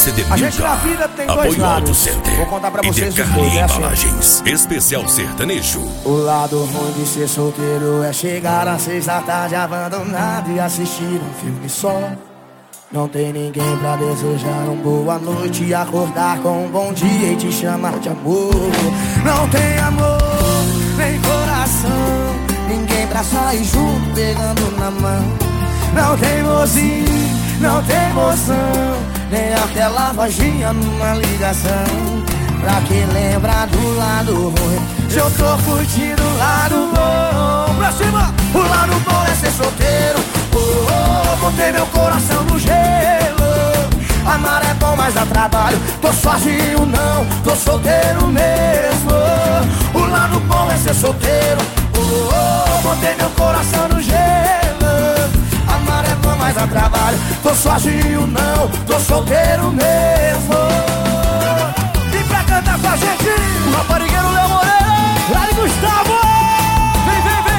CD A gente na vida tem dois Apoio Auto lados. Center. Vou contar pra e vocês os Decarne dois, é assim. Embalagens. Especial sertanejo. O lado ruim de ser solteiro é chegar às 6 da tarde abandonado e assistir um filme só. Não tem ninguém pra desejar uma boa noite e acordar com um bom dia e te chamar de amor. Não tem amor, nem coração, ninguém pra sair junto pegando na mão. Não tem mozinho, não tem emoção, nem aquela vozinha numa ligação. Pra que lembrar do lado ruim, se eu tô curtindo o lado bom. Pra cima! O lado bom é ser solteiro. Botei meu coração no gelo. Amar é bom, mas dá trabalho. Tô sozinho não, tô solteiro mesmo. O lado bom é ser solteiro. Botei meu coração no gelo. Amar é bom, mas dá trabalho. Tô sozinho não, tô solteiro mesmo. Vem pra cantar com a gente o raparigueiro Léo Moreira, Lari Gustavo. Vem, vem, vem,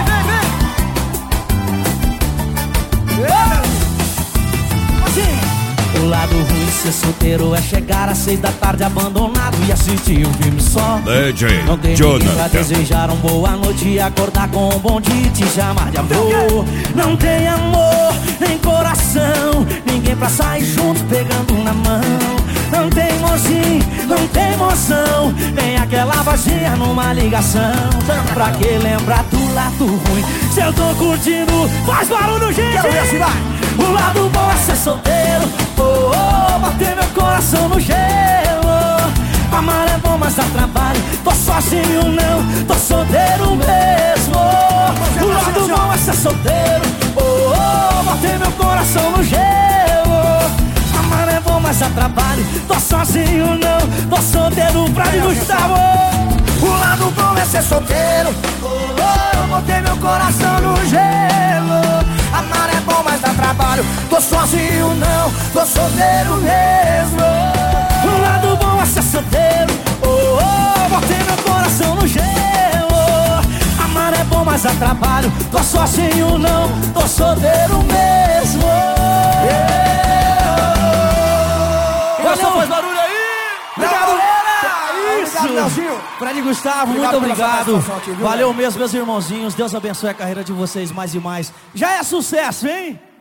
vem, vem. Assim. O lado ruim de ser solteiro é chegar às 6 da tarde abandonado e assistir um filme só. DJ Não tem ninguém pra Jonathan. desejar uma boa noite e acordar com um bom dia e te chamar de amor. Não tem amor, nem coração, ninguém pra sair junto pegando na mão. Não tem mozinho, não tem emoção, nem aquela vozinha numa ligação. Pra que lembrar do lado ruim, se eu tô curtindo, faz barulho, gente! Quero ver assim, vai! O lado bom é ser solteiro. Bater meu coração no gelo. Amar é bom, mas dá trabalho. Tô sozinho não, tô solteiro mesmo. O lado bom é ser solteiro. Bater meu coração no gelo. Amar é bom, mas dá trabalho. Tô sozinho não, tô solteiro pra me Gustavo. O lado bom é ser solteiro. Botei meu coração no gelo. Amar é bom, mas dá trabalho. Tô sozinho não, tô solteiro mesmo. O lado bom é ser solteiro. Botei meu coração no gelo. Amar é bom, mas dá trabalho. Tô sozinho não, tô solteiro mesmo. Valeu, faz barulho aí! Obrigado, galera! Obrigado, Leozinho! Fred Gustavo, muito Obrigado pela obrigado. participação aqui, viu, Valeu velho? mesmo, meus irmãozinhos. Deus abençoe a carreira de vocês mais e mais. Já é sucesso, hein?